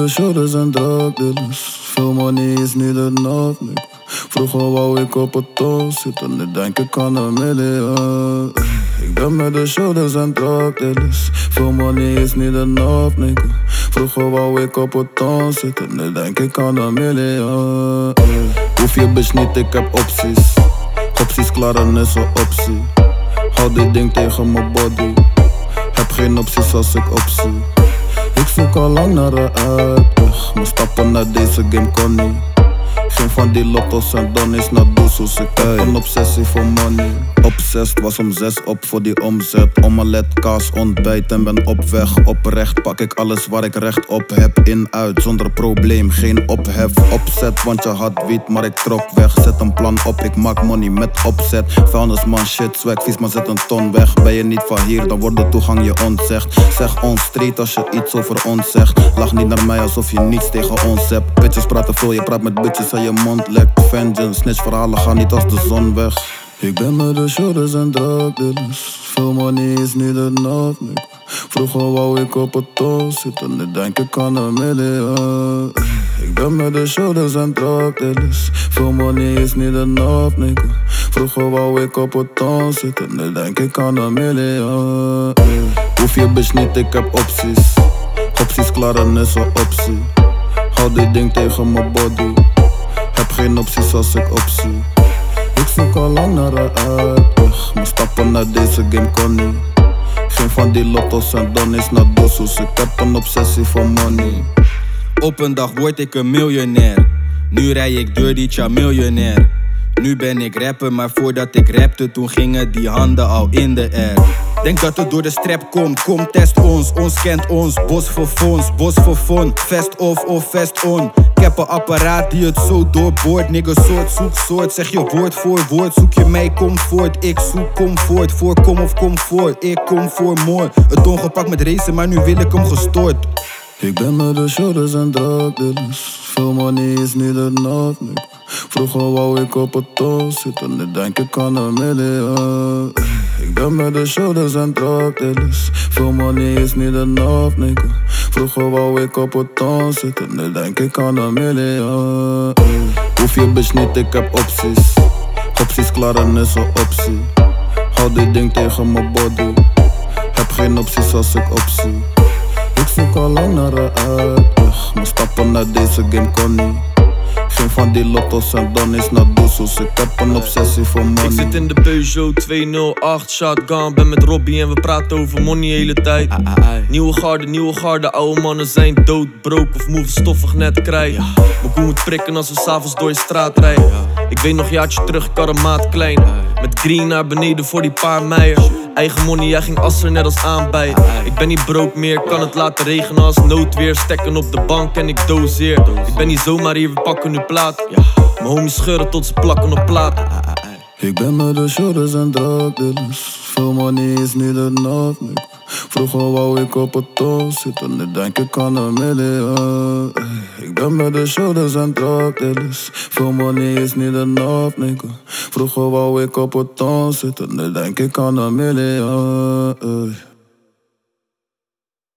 de shooters en drugdealers. Veel money is niet enough, nigga. Vroeger wou ik op het toon zitten, nu denk ik aan een miljoen. Ik ben met de shooters en drugdealers. Veel money is niet enough, nigga. Vroeger wou ik op het toon zitten, nu denk ik aan een miljoen. Hoef je bitch niet, ik heb opties. Opties klaren is een optie. Hou dit ding tegen mijn body. Heb geen opties als ik optie. Ik zoek al lang naar een uitweg. Maar stappen naar deze game kon niet. Geen van die lotto's en donnies naar doezoes. Ik heb een obsessie voor money. Obsessed, was om 6 op voor die omzet. Omelet, kaas, ontbijt en ben op weg. Oprecht pak ik alles waar ik recht op heb. In, uit, zonder probleem, geen ophef. Opzet, want je had wiet, maar ik trok weg. Zet een plan op, ik maak money met opzet. Vuilnisman, shit, swag, vies, maar zet een ton weg. Ben je niet van hier, dan wordt de toegang je ontzegd. Zeg ons street als je iets over ons zegt. Lach niet naar mij alsof je niets tegen ons hebt. Bitches praten veel, je praat met bitches en je mond lekt. Vengeance, snitch verhalen gaan niet als de zon weg. Ik ben met de shooters en drugdealers. Veel money is niet enough, nigga. Vroeger wou ik op het toon zitten, nu denk ik aan een miljoen. Ik ben met de shooters en drugdealers. Veel money is niet enough, nigga. Vroeger wou ik op het toon zitten, nu denk ik aan een miljoen. Hoef je bitch niet, ik heb opties. Opties klaren is een optie. Hou dit ding tegen mijn body. Heb geen opties als ik optie. Ik zoek al lang naar een uitweg. Maar stappen naar deze game kon niet. Geen van die lotto's en donnies naar doezoes. Ik heb een obsessie voor money. Op een dag word ik een miljonair. Nu rij ik dirty, tja miljonair. Nu ben ik rapper, maar voordat ik rapte, toen gingen die handen al in de air. Denk dat het door de strap komt, kom test ons kent ons. Bos voor fonds, bos voor fun, vest off of vest on. Ik heb een apparaat die het zo doorboort. Nigga soort zoek soort, zeg je woord voor woord. Zoek je mij comfort, ik zoek comfort. Voorkom of comfort, ik kom voor moord. Het ongepakt met racen, maar nu wil ik hem gestoord. Ik ben met de shooters en drugdealers. Veel money is niet enough, nigga. Vroeger wou ik op het toon zitten, nu denk ik aan een miljoen. Ik ben met de shooters en drugdealers. Veel money is niet enough, nigga. Vroeger wou ik op het toon zitten, nu denk ik aan een miljoen. Hoef je bitch niet, ik heb opties. Opties klaren is een optie. Hou dit ding tegen mijn body. Heb geen opties als ik optie. Ik zoek al lang naar een uitweg. Maar stappen naar deze game kon niet. Geen van die lotto's en donnies naar doezoes. Ik heb een obsessie voor money. Ik zit in de Peugeot 208 shotgun. Ben met Robbie en we praten over money hele tijd. Nieuwe garde, oude mannen zijn dood, broke of moe, stoffig net krijg. Mijn koe moet prikken als we s'avonds door je straat rijden. Ik weet nog een jaartje terug, ik had een maat klein. Met green naar beneden voor die paar meijer. Eigen money, jij ging asser net als aanbij. Ik ben niet broke meer, kan het laten regenen als noodweer. Stekken op de bank en ik doseer. Ik ben niet zomaar hier, we pakken nu plaat. Mijn homies scheuren tot ze plakken op plaat. Ik ben met de shooters en drugdealers. Veel money is niet enough, nigga. Vroeger wou ik op het toon zitten, nu denk ik aan een miljoen. Ik ben met de shooters en drugdealers. Veel money is niet enough, nigga. Vroeger wou ik op het toon zitten, nu denk ik aan een miljoen.